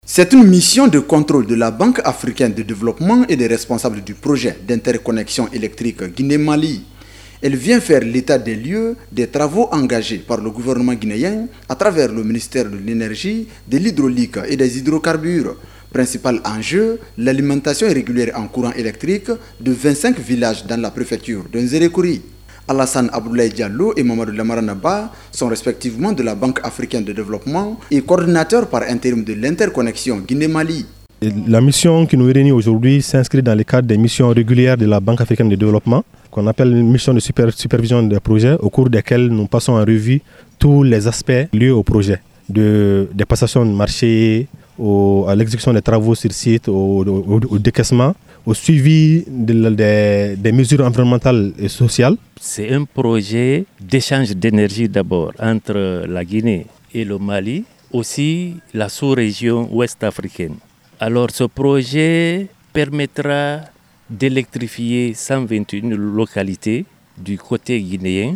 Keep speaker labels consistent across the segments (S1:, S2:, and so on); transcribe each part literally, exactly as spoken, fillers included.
S1: C'est une mission de contrôle de la Banque africaine de développement et des responsables du projet d'interconnexion électrique Guinée-Mali. Elle vient faire l'état des lieux des travaux engagés par le gouvernement guinéen à travers le ministère de l'Énergie, de l'Hydraulique et des Hydrocarbures. Principal enjeu, l'alimentation régulière en courant électrique de vingt-cinq villages dans la préfecture de Nzérékouri. Alassane Abdoulaye Diallo et Mamadou Lamaranaba sont respectivement de la Banque africaine de développement et coordinateurs par intérim de l'interconnexion Guinée-Mali.
S2: La mission qui nous réunit aujourd'hui s'inscrit dans le cadre des missions régulières de la Banque africaine de développement, qu'on appelle une mission de super, supervision des projets, au cours desquels nous passons en revue tous les aspects liés au projet, de, des passations de marché, au, à l'exécution des travaux sur site, au, au, au décaissement, au suivi de, de, des mesures environnementales et sociales.
S3: C'est un projet d'échange d'énergie d'abord entre la Guinée et le Mali, aussi la sous-région ouest africaine. Alors ce projet permettra d'électrifier cent vingt et une localités du côté guinéen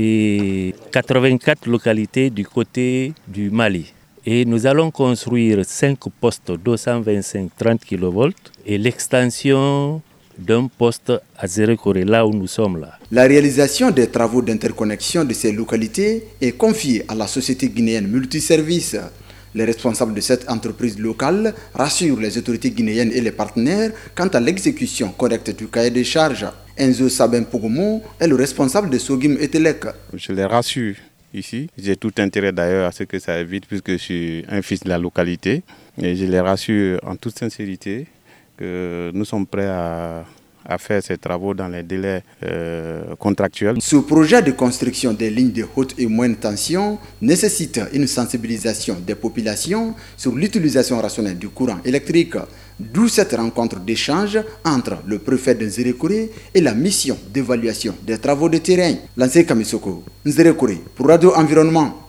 S3: et quatre-vingt-quatre localités du côté du Mali. Et nous allons construire cinq postes deux cent vingt-cinq trente kilovolts et l'extension d'un poste à Nzérékouri, là où nous sommes là.
S1: La réalisation des travaux d'interconnexion de ces localités est confiée à la société guinéenne Multiservice. Les responsables de cette entreprise locale rassurent les autorités guinéennes et les partenaires quant à l'exécution correcte du cahier des charges. Enzo Sabin Pogomo est le responsable de Sogim Etelec.
S4: Je les rassure ici. J'ai tout intérêt d'ailleurs à ce que ça évite puisque je suis un fils de la localité. Et je les rassure en toute sincérité que nous sommes prêts à, à faire ces travaux dans les délais euh, contractuels.
S1: Ce projet de construction des lignes de haute et moyenne tension nécessite une sensibilisation des populations sur l'utilisation rationnelle du courant électrique. D'où cette rencontre d'échange entre le préfet de Nzérékouri et la mission d'évaluation des travaux de terrain. Lancé Kamisoko, Nzérékouri, pour Radio Environnement.